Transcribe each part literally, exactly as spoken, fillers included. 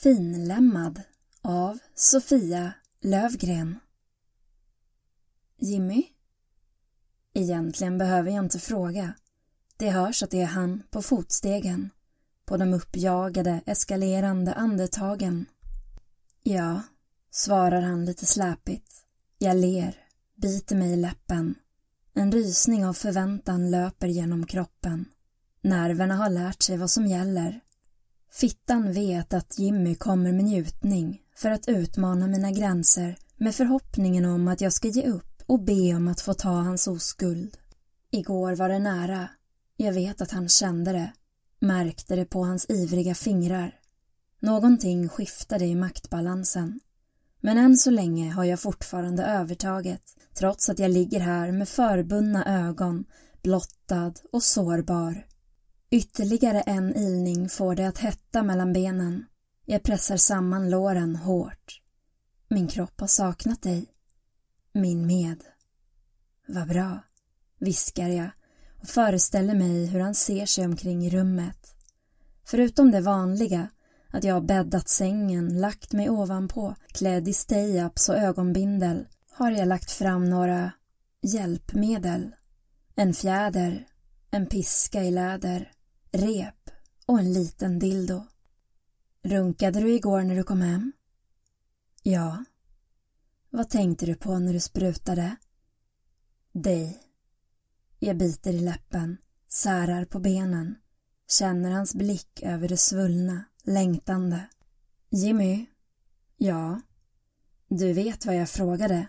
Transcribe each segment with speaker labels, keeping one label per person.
Speaker 1: Finlämmad av Sofia Lövgren. Jimmy? Egentligen behöver jag inte fråga. Det hörs att det är han på fotstegen, på de uppjagade, eskalerande andetagen. Ja, svarar han lite släpigt. Jag ler, biter mig i läppen. En rysning av förväntan löper genom kroppen. Nerverna har lärt sig vad som gäller. Fittan vet att Jimmy kommer med njutning för att utmana mina gränser med förhoppningen om att jag ska ge upp och be om att få ta hans oskuld. Igår var det nära. Jag vet att han kände det. Märkte det på hans ivriga fingrar. Någonting skiftade i maktbalansen. Men än så länge har jag fortfarande övertaget, trots att jag ligger här med förbundna ögon, blottad och sårbar. Ytterligare en ilning får det att hetta mellan benen. Jag pressar samman låren hårt. Min kropp har saknat dig. Min med. Vad bra, viskar jag och föreställer mig hur han ser sig omkring i rummet. Förutom det vanliga, att jag har bäddat sängen, lagt mig ovanpå, klädd i stay-ups och ögonbindel, har jag lagt fram några hjälpmedel. En fjäder, en piska i läder, rep och en liten dildo. Runkade du igår när du kom hem? Ja. Vad tänkte du på när du sprutade? Dig. Jag biter i läppen, särar på benen, känner hans blick över det svullna, längtande. Jimmy? Ja. Du vet vad jag frågade.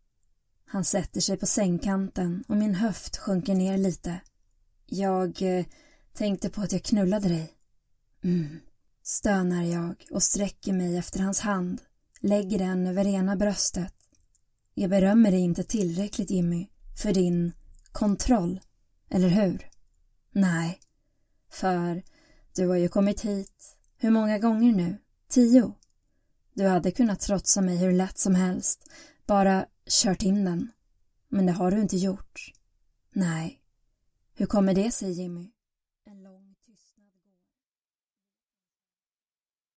Speaker 1: Han sätter sig på sängkanten och min höft sjunker ner lite. Jag eh, tänkte på att jag knullade dig. Mm. Stönar jag och sträcker mig efter hans hand, lägger den över ena bröstet. Jag berömmer dig inte tillräckligt, Jimmy, för din kontroll, eller hur? Nej, för du har ju kommit hit. Hur många gånger nu? Tio? Du hade kunnat trotsa mig hur lätt som helst, bara kört in den. Men det har du inte gjort. Nej. Hur kommer det sig, Jimmy?